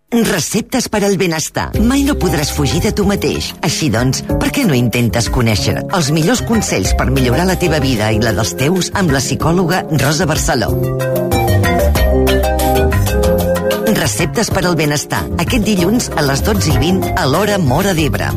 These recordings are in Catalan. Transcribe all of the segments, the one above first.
Receptes per al benestar. Mai no podràs fugir de tu mateix. Així doncs, per què no intentes conèixer els millors consells per millorar la teva vida i la dels teus amb la psicòloga Rosa Barceló? Receptes per al benestar. Aquest dilluns a les 12:20 a l'hora Móra d'Ebre.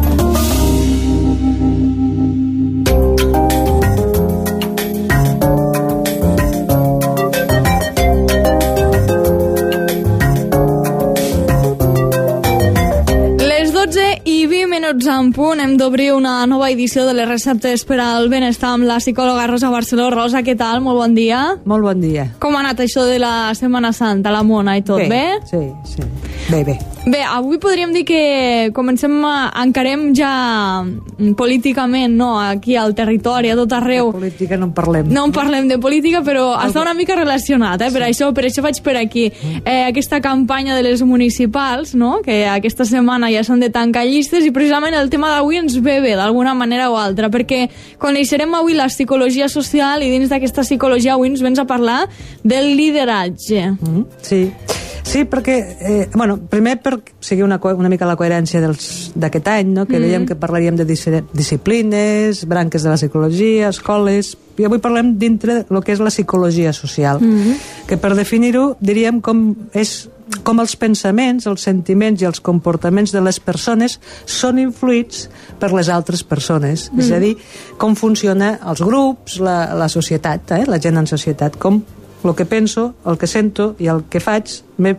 En punt, hem d'obrir una nova edició de les receptes per al benestar amb la psicòloga Rosa Barceló. Rosa, què tal? Molt bon dia. Molt bon dia. Com ha anat això de la Setmana Santa, la mona i tot, bé? Sí. Bé. Bé, avui podríem dir que encarem ja políticament, no?, aquí al territori, a tot arreu. De política no en parlem. No en parlem de política, però està una mica relacionat, per això vaig per aquí. Aquesta campanya de les municipals, no?, que aquesta setmana ja s'han de tancar llistes, i precisament el tema d'avui ens ve bé, d'alguna manera o altra, perquè coneixerem avui la psicologia social, i dins d'aquesta psicologia avui ens vens a parlar del lideratge. Sí, perquè, primer per seguir una mica la coherència d'aquest any, no?, que dèiem que parlaríem de disciplines, branques de la psicologia, escoles, i avui parlem dintre del que és la psicologia social, que per definir-ho diríem com els pensaments, els sentiments i els comportaments de les persones són influïts per les altres persones, és a dir, com funciona els grups, la societat, la gent en societat, com el que penso, el que sento i el que faig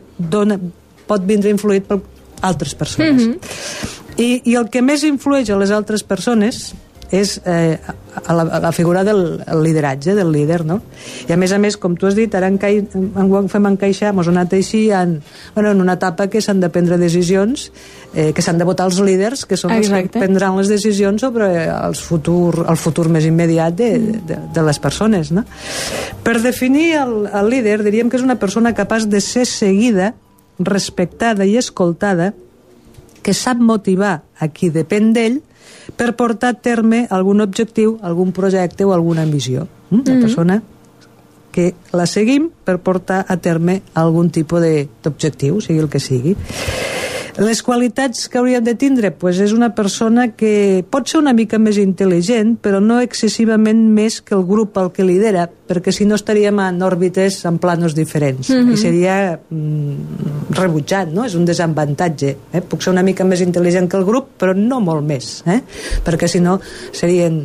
pot vindre influït per altres persones. I el que més influeix a les altres persones és la figura del lideratge, del líder, no? I a més, com tu has dit, ara ho fem encaixar, ens ha anat així en una etapa que s'han de prendre decisions, que s'han de votar els líders, que són els que prendran les decisions sobre el futur més immediat de les persones, no? Per definir el líder, diríem que és una persona capaç de ser seguida, respectada i escoltada, que sap motivar a qui depèn d'ell per portar a terme algun objectiu, algun projecte o alguna missió. Una persona que la seguim per portar a terme algun tipus d'objectiu, sigui el que sigui. Les qualitats que hauríem de tindre, és una persona que pot ser una mica més intel·ligent, però no excessivament més que el grup al que lidera, perquè si no estaríem en òrbites, en planos diferents, i seria rebutjat, no? És un desavantatge. Puc ser una mica més intel·ligent que el grup, però no molt més, perquè si no serien...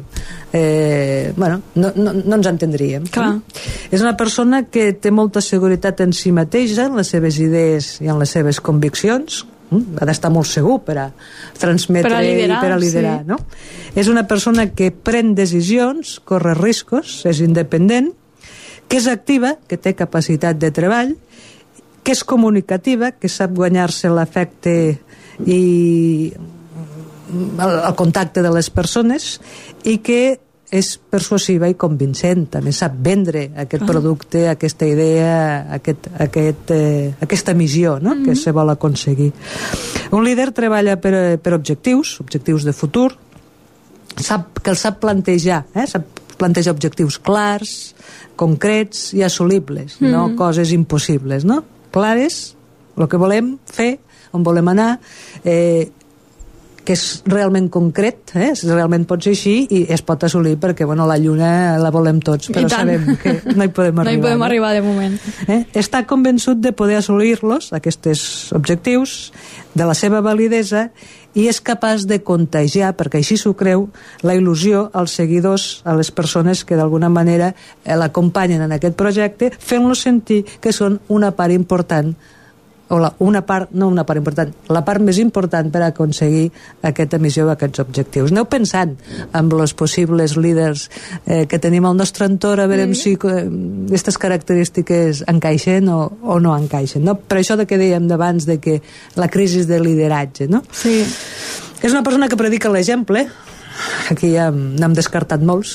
no ens entendríem. És una persona que té molta seguretat en si mateixa, en les seves idees i en les seves conviccions. Ha d'estar molt segur per a transmetre i per a liderar, no? És una persona que pren decisions, corre riscos, és independent, que és activa, que té capacitat de treball, que és comunicativa, que sap guanyar-se l'afecte i el contacte de les persones, i que és persuasiva i convincent, també sap vendre aquest producte, aquesta idea, aquesta missió, no?, que se vol aconseguir. Un líder treballa per objectius de futur, que els sap plantejar, sap plantejar objectius clars, concrets i assolibles, no coses impossibles, no? Clares, el que volem fer, on volem anar, que és realment concret, realment pot ser així i es pot assolir perquè la lluna la volem tots, però sabem que no hi podem arribar. No hi podem arribar de moment. Està convençut de poder assolir-los, aquests objectius, de la seva validesa, i és capaç de contagiar, perquè així s'ho creu, la il·lusió als seguidors, a les persones que d'alguna manera l'acompanyen en aquest projecte, fent-los sentir que són una part important, la part més important per aconseguir aquesta missió, aquests objectius. Aneu pensant en els possibles líders que tenim al nostre entorn, a veure si aquestes característiques encaixen o no encaixen, no? Per això que dèiem d'abans de que la crisi de lideratge, no? Sí. És una persona que predica l'exemple. Aquí ja n'hem descartat molts.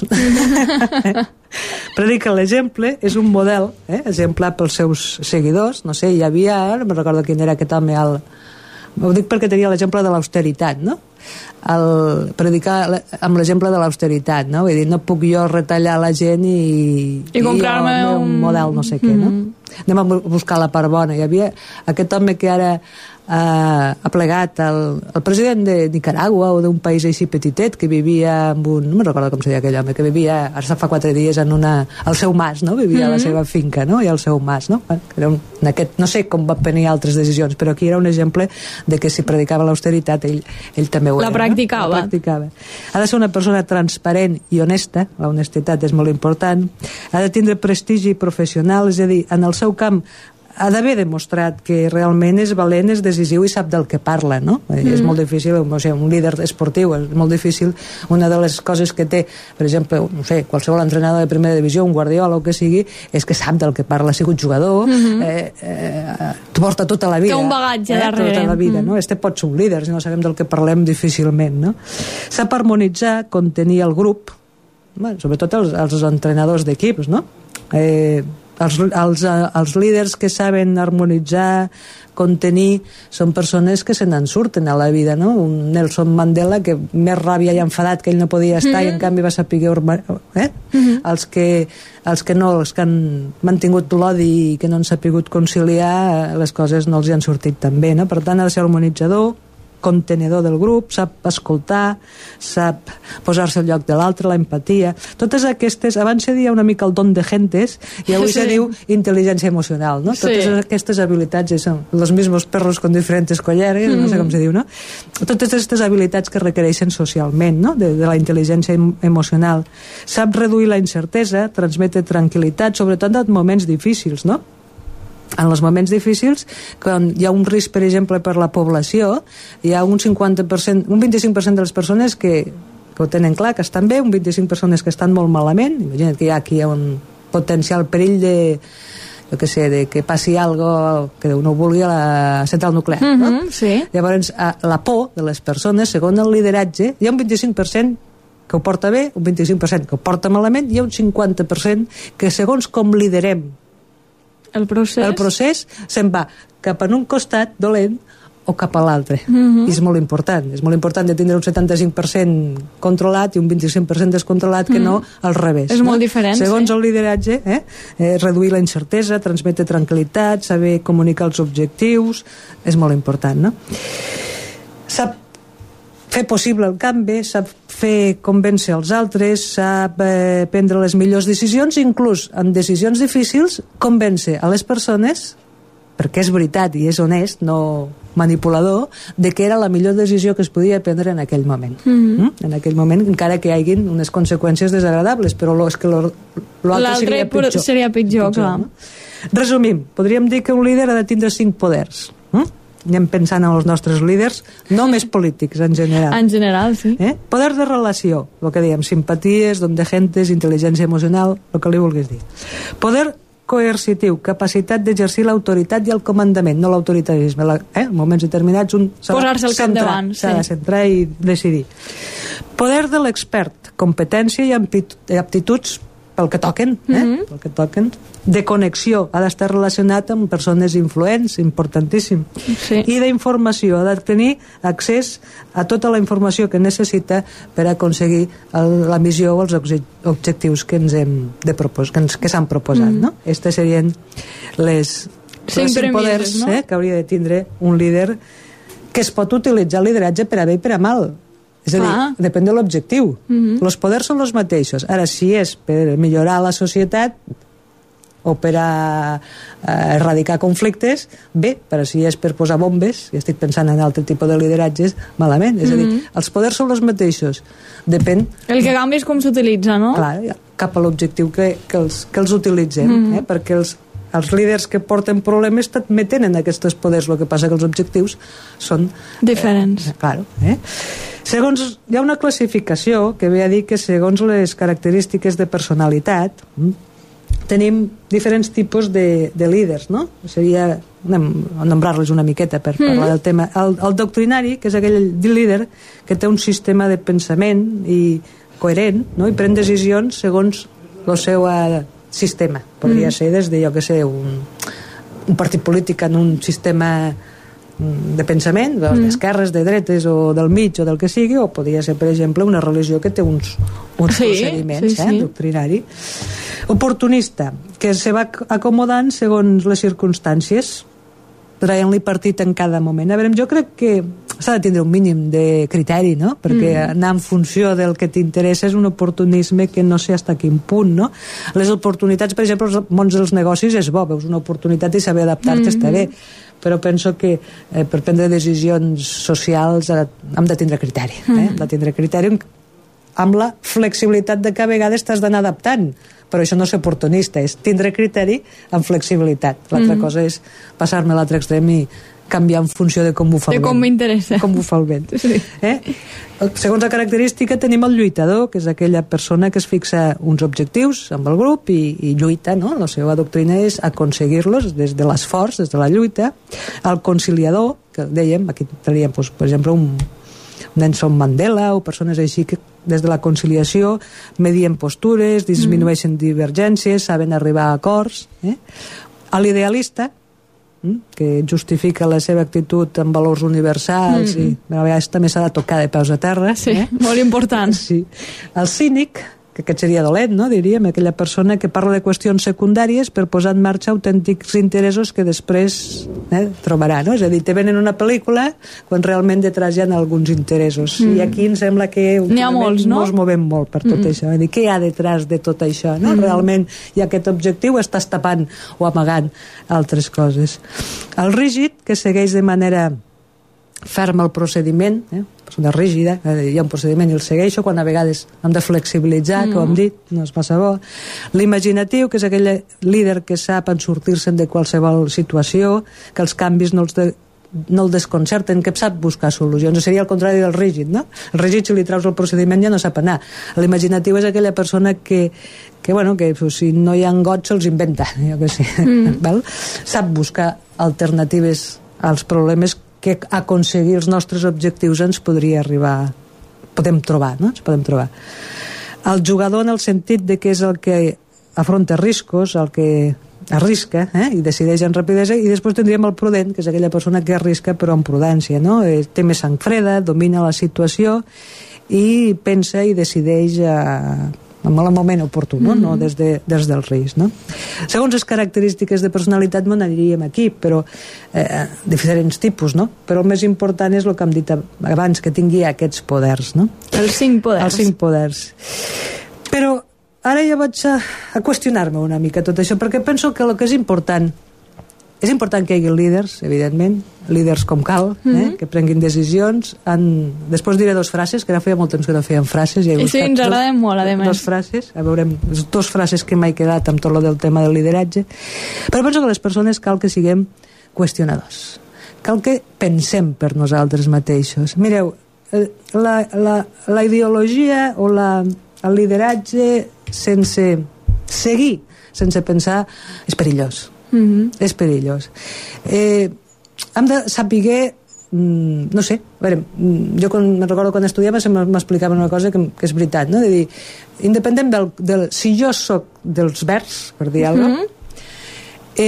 Predica l'exemple, és un model exemplar pels seus seguidors. No sé, hi havia, no me'n recordo quin era aquest home, ho dic perquè tenia l'exemple de l'austeritat, no? predicar amb l'exemple de l'austeritat, no? Vull dir, no puc jo retallar la gent i comprar-me un model no sé què, no? Anem a buscar la part bona. Hi havia aquest home que ara ha plegat el president de Nicaragua o d'un país així petitet que vivia en un... no me'n recordo com se deia aquell home, que vivia, ara fa 4 dies, al seu mas, no? Vivia a la seva finca, no? I al seu mas, no? Era no sé com va prendre altres decisions, però aquí era un exemple de que si predicava l'austeritat ell també ho era. La practicava. No? La practicava. Ha de ser una persona transparent i honesta, la honestitat és molt important, ha de tindre prestigi professional, és a dir, en el seu camp ha d'haver demostrat que realment és valent, és decisiu i sap del que parla, no? És molt difícil, no sé, un líder esportiu és molt difícil. Una de les coses que té, per exemple, no sé, qualsevol entrenador de primera divisió, un Guardiola o que sigui, és que sap del que parla, ha sigut jugador, porta tota la vida. Té un bagatge darrere. Tota la vida, no? Pot ser un líder, si no sabem del que parlem difícilment, no? Sap harmonitzar, contenir el grup, sobretot els entrenadors d'equips, no? Els líders que saben harmonitzar, contenir, són persones que se n'en surten a la vida, no? Un Nelson Mandela que més ràbia i enfadat que ell no podia estar i en canvi va saber els que no, els que han mantingut l'odi i que no han sapigut conciliar, les coses no els hi han sortit tan bé, no? Per tant, ha de ser harmonitzador, contenedor del grup, sap escoltar, sap posar-se al lloc de l'altre, la empatia. Totes aquestes, abans se deia una mica el don de gentes i avui se diu intel·ligència emocional, no? Totes aquestes habilitats són los mismos perros con diferentes collares, no sé com se diu, no? Totes aquestes habilitats que requereixen socialment, no? De la intel·ligència emocional. Sap reduir la incertesa, transmetre tranquil·litat, sobretot en moments difícils, no? En els moments difícils, quan hi ha un risc, per exemple, per la població, hi ha un 50%, un 25% de les persones que ho tenen clar, que estan bé, un 25% persones que estan molt malament. Imagina't que aquí hi ha un potencial perill de, jo què sé, de que passi algo que Déu no ho vulgui a la central nuclear, no? Sí. Llavors, la por de les persones, segons el lideratge, hi ha un 25% que ho porta bé, un 25% que ho porta malament, i hi ha un 50% que segons com liderem el procés se'n va cap en un costat dolent o cap a l'altre. I és molt important. És molt important de tindre un 75% controlat i un 25% descontrolat que no al revés. És molt diferent. Segons el lideratge, reduir la incertesa, transmetre tranquil·litat, saber comunicar els objectius, és molt important, no? Sap fer possible el canvi, sap fer convèncer els altres, sap prendre les millors decisions, inclús en decisions difícils, convèncer a les persones, perquè és veritat i és honest, no manipulador, de que era la millor decisió que es podia prendre en aquell moment. En aquell moment, encara que hi haguin unes conseqüències desagradables, però és que l'altre seria pitjor, clar. No? Resumim, podríem dir que un líder ha de tindre 5 poders. Anem pensant en els nostres líders, no més polítics en general. En general, sí. Poder de relació, el que dèiem, simpaties, don de gentes, intel·ligència emocional, el que li vulguis dir. Poder coercitiu, capacitat d'exercir l'autoritat i el comandament, no l'autoritarisme. En moments determinats un posar-se al capdavant, s'ha de centrar i decidir. Poder de l'expert, competència i aptituds pel que toquen, pel que toquen, de connexió, ha d'estar relacionat amb persones influents, importantíssim, i d'informació, ha de tenir accés a tota la informació que necessita per aconseguir la missió o els objectius que ens hem de proposar, que s'han proposat, no? Estes serien les 5 poders que hauria de tindre un líder, que es pot utilitzar el lideratge per a bé i per a mal. És a dir, depèn de l'objectiu. Els poders són els mateixos. Ara, si és per millorar la societat o per a erradicar conflictes, bé, però si és per posar bombes, i estic pensant en altre tipus de lideratges, malament. És a dir, els poders són els mateixos. Depèn... El que canvia és com s'utilitza, no? Clar, cap a l'objectiu que els utilitzem, perquè els líders que porten problemes també tenen aquests poders, el que passa que els objectius són diferents. Claro. Segons, hi ha una classificació que ve a dir que segons les característiques de personalitat tenim diferents tipus de líders, no? Seria, anem a nombrar-los una miqueta per parlar del tema. El doctrinari, que és aquell líder que té un sistema de pensament i coherent, no? I pren decisions segons el seu sistema. Podria ser des de, jo que sé, un partit polític en un sistema de pensament, d'esquerres, de dretes o del mig o del que sigui, o podria ser, per exemple, una religió que té uns procediments doctrinari. Oportunista, que se va acomodant segons les circumstàncies, traient-li partit en cada moment. A veure, jo crec que s'ha de tindre un mínim de criteri, no? Perquè anar en funció del que t'interessa és un oportunisme que no sé fins a quin punt, no? Les oportunitats, per exemple, els mons dels negocis és bo, veus una oportunitat i saber adaptar-te està bé, però penso que per prendre decisions socials hem de tindre criteri, hem de tindre criteri amb la flexibilitat de que a vegades t'has d'anar adaptant, però això no és oportunista, és tindre criteri amb flexibilitat. L'altra cosa és passar-me a l'altre extrem i canviar en funció de com ho fa el vent. De com m'interessa. Com ho fa el vent. Sí. Segons la característica tenim el lluitador, que és aquella persona que es fixa uns objectius amb el grup i lluita, no? La seva doctrina és aconseguir-los des de l'esforç, des de la lluita. El conciliador, que dèiem, aquí teníem, per exemple, un Nelson Mandela o persones així que des de la conciliació medien postures, disminueixen divergències, saben arribar a acords. L'idealista, que justifica la seva actitud amb valors universals i a vegades també s'ha de tocar de peus a terra. Sí, molt important. Sí. El cínic, que aquest seria dolent, no? Diríem, aquella persona que parla de qüestions secundàries per posar en marxa autèntics interessos que després trobarà, no? És a dir, te venen una pel·lícula quan realment detrás hi ha alguns interessos. I aquí em sembla que n'hi ha molts, no? Ens movem molt per tot això. Dir, què hi ha detrás de tot això? No? Realment hi ha aquest objectiu, estàs tapant o amagant altres coses. El rígid, que segueix de manera ferma el procediment, persona rígida, hi ha un procediment i el segueixo, quan a vegades hem de flexibilitzar, que ho hem dit, no és massa bo. L'imaginatiu, que és aquell líder que sap sortir-se'n de qualsevol situació, que els canvis no el desconcerten, que sap buscar solucions. Seria el contrari del rígid, no? El rígid, si li traus el procediment, ja no sap anar. L'imaginatiu és aquella persona que si no hi ha gots se'ls inventa, jo què sé. Sap buscar alternatives als problemes que aconseguir els nostres objectius ens podria arribar, podem trobar. El jugador en el sentit de que és el que afronta riscos, el que arrisca i decideix en rapidesa, i després tindríem el prudent, que és aquella persona que arrisca però amb prudència, no? Té més sang freda, domina la situació i pensa i decideix en el moment oportú, no des del risc. No? Segons les característiques de personalitat no n'aniríem aquí, però diferents tipus, no? Però el més important és el que hem dit abans, que tingui aquests poders. No? Els 5 poders. Els 5 poders. Però ara ja vaig a qüestionar-me una mica tot això, perquè penso que el que és important que hi hagi líders, evidentment, líders com cal, que prenguin decisions. Després diré 2 frases, que ara feia molt temps que no feien frases. I sí, ens agraden molt, a més. 2 frases, veurem, 2 frases que m'he quedat amb tot el del tema del lideratge. Però penso que les persones cal que siguem qüestionadors. Cal que pensem per nosaltres mateixos. Mireu, la ideologia o el lideratge sense seguir, sense pensar, és perillós. És perillós. Hem de saber, no sé, a veure, jo me'n recordo quan estudiava m'explicaven una cosa que és veritat, no? De dir, independent si jo soc dels verds, per dir alguna cosa,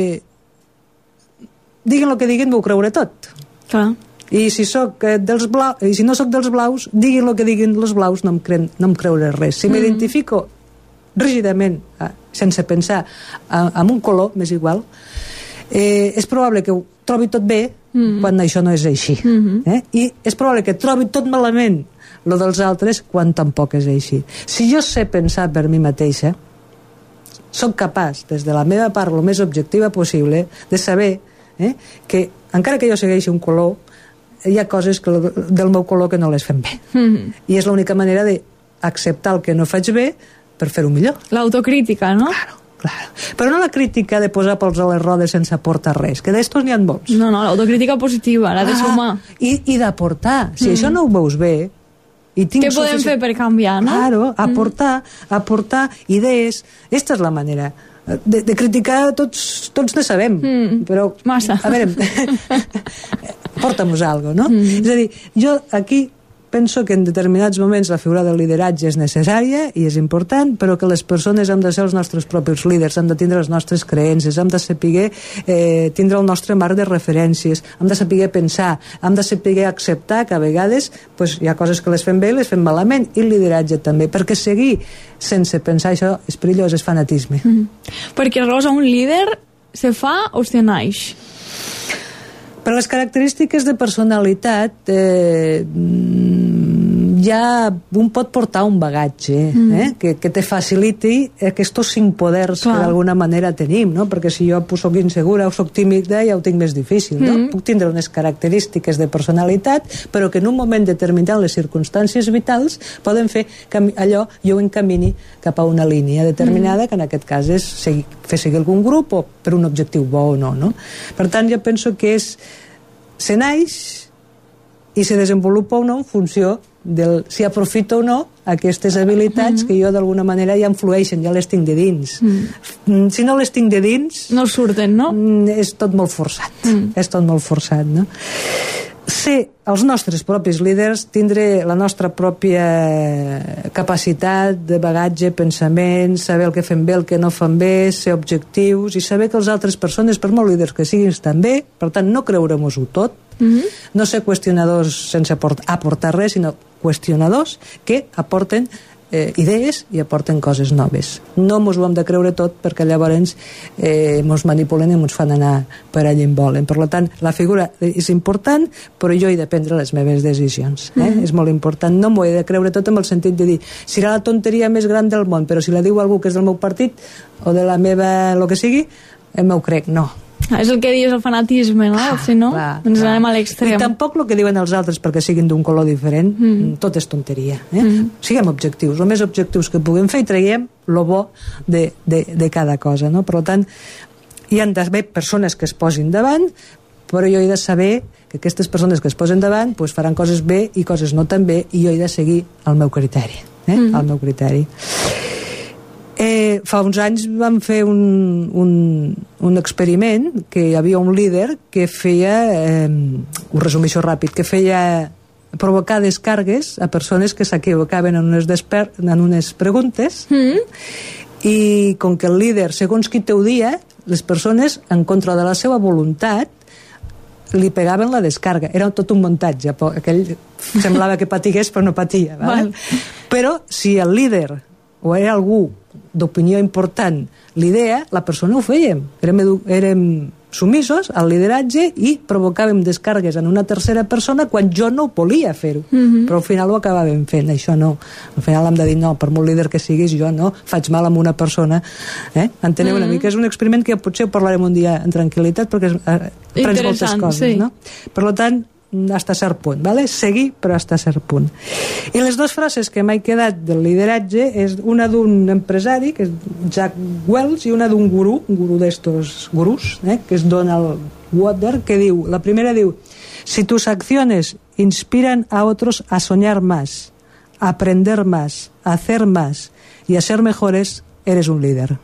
diguin el que diguin, m'ho creuré tot. Clar. I si soc dels blaus, i si no soc dels blaus, diguin el que diguin els blaus, no em creuré res. Si m'identifico rígidament, sense pensar en un color, m'és igual, és probable que ho trobi tot bé quan això no és així. I és probable que trobi tot malament el dels altres quan tampoc és així. Si jo sé pensar per mi mateixa, soc capaç, des de la meva part el més objectiva possible, de saber que encara que jo segueixi un color, hi ha coses del meu color que no les fem bé. I és l'única manera d'acceptar el que no faig bé per fer-ho millor. L'autocrítica, no? Claro. Però no la crítica de posar pels a les rodes sense aportar res, que d'estos n'hi ha molts. No, l'autocrítica positiva, la de sumar. I d'aportar. Si això no ho veus bé, què podem fer per canviar, no? Claro, aportar idees. Esta és la manera. De criticar tots ne sabem, però... Massa. A veure, porta'm-nos alguna cosa, no? És a dir, jo aquí penso que en determinats moments la figura del lideratge és necessària i és important, però que les persones hem de ser els nostres propis líders, hem de tindre les nostres creences, hem de saber tindre el nostre marc de referències, hem de saber pensar, hem de saber acceptar que a vegades hi ha coses que les fem bé i les fem malament, i el lideratge també, perquè seguir sense pensar això és perillós, és fanatisme. Perquè, Rosa, un líder se fa o se naix? Per les característiques de personalitat ja un pot portar un bagatge que te faciliti aquests 5 poders que d'alguna manera tenim, no? Perquè si jo soc insegura o soc tímida ja ho tinc més difícil, no? Puc tindre unes característiques de personalitat, però que en un moment determinat les circumstàncies vitals poden fer que allò jo ho encamini cap a una línia determinada, que en aquest cas és fer seguir algun grup o per un objectiu bo o no, no? Per tant, jo penso que se naix i se desenvolupa o no en funció del si aprofito o no aquestes habilitats que jo d'alguna manera ja influeixen, ja les tinc de dins. Si no les tinc de dins... No surten, no? És tot molt forçat. És tot molt forçat, no? Ser els nostres propis líders, tindre la nostra pròpia capacitat de bagatge, pensament, saber el que fem bé, el que no fem bé, ser objectius i saber que les altres persones, per molt líders que siguin, estan bé, per tant no creure-mos-ho tot, no ser qüestionadors sense aportar res, sinó qüestionadors que aporten idees i aporten coses noves. No mos ho hem de creure tot perquè llavors mos manipulen i mos fan anar per allà on volen. Per tant, la figura és important, però jo he de prendre les meves decisions. És molt important. No m'ho he de creure tot en el sentit de dir serà la tonteria més gran del món, però si la diu algú que és del meu partit o de la meva, el que sigui, m'ho crec. No. És el que dius, el fanatisme, no? Si no, ens anem a l'extrem. I tampoc el que diuen els altres perquè siguin d'un color diferent, tot és tonteria. Siguem objectius, el més objectius que puguem fer i traiem el bo de cada cosa, no? Per tant, hi han d'haver persones que es posin davant, però jo he de saber que aquestes persones que es posen davant faran coses bé i coses no tan bé, i jo he de seguir el meu criteri. El meu criteri. Fa uns anys vam fer un experiment que hi havia un líder que feia, ho resumeixo ràpid, que feia provocar descargues a persones que s'equivocaven en unes preguntes, i com que el líder, segons qui t'odia, les persones, en contra de la seva voluntat, li pegaven la descarga. Era tot un muntatge. Aquell semblava que patigués, però no patia. Però si el líder o era algú d'opinió important l'idea, la persona ho fèiem. Érem sumisos al lideratge i provocàvem descargues en una tercera persona quan jo no volia fer-ho. Però al final ho acabàvem fent. Això no. Al final hem de dir, no, per molt líder que siguis, jo no faig mal a una persona. Enteneu una mica? És un experiment que potser ho parlarem un dia en tranquil·litat perquè aprens moltes coses. No? Per tant, hasta cert punt, ¿vale? Seguir, però hasta cert punt. I les dues frases que m'he quedat del lideratge és una d'un empresari, que és Jack Welch, i una d'un gurú, un gurú d'estos gurús, que és Donald Water, que diu, la primera diu, si tus acciones inspiran a otros a soñar más, a aprender más, a hacer más y a ser mejores, eres un líder.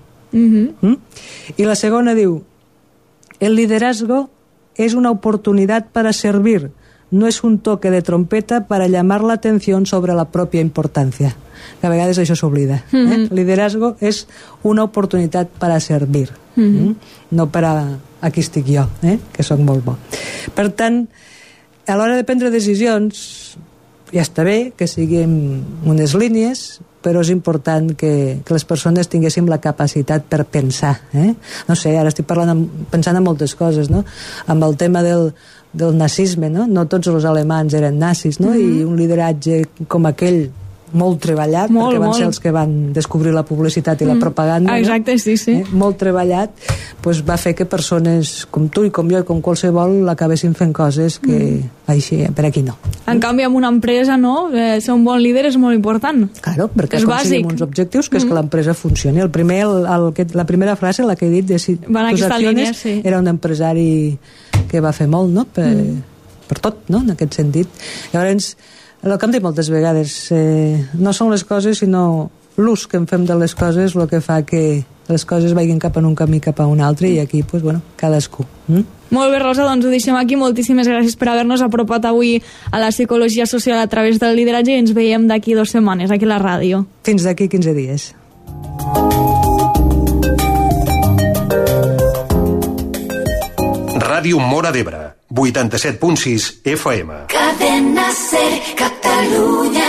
I la segona diu, el liderazgo es una oportunidad para servir, no es un toque de trompeta para llamar la atención sobre la propia importancia. Que a vegades això s'oblida. Liderazgo és una oportunitat per a servir, no per a aquí estic jo, que sóc molt bo. Per tant, a l'hora de prendre decisions, ja està bé que siguin unes línies, però és important que les persones tinguéssim la capacitat per pensar. No sé, ara estic pensant en moltes coses, no? Amb el tema del nazisme, no tots els alemans eren nazis, no? I un lideratge com aquell molt treballat, perquè van ser els que van descobrir la publicitat i la propaganda. Exacte, sí. Molt treballat, va fer que persones com tu i com jo i com qualsevol acabessin fent coses que així, per aquí no. En canvi, en una empresa, no? Ser un bon líder és molt important. Claro, perquè aconseguim uns objectius, que és que l'empresa funcioni. La primera frase, la que he dit, de si tus acciones, era un empresari que va fer molt, no? Per tot, no? En aquest sentit. Llavors, el que em dic moltes vegades, no són les coses, sinó l'ús que en fem de les coses el que fa que les coses vagin cap en un camí cap a un altre i aquí, pues, bueno, cadascú. Molt bé, Rosa, doncs ho deixem aquí. Moltíssimes gràcies per haver-nos apropat avui a la psicologia social a través del lideratge i ens veiem d'aquí 2 setmanes, aquí a la ràdio. Fins d'aquí 15 dies. Ràdio Móra d'Ebre, 87.6 FM. Cadena Ser, Catalunya.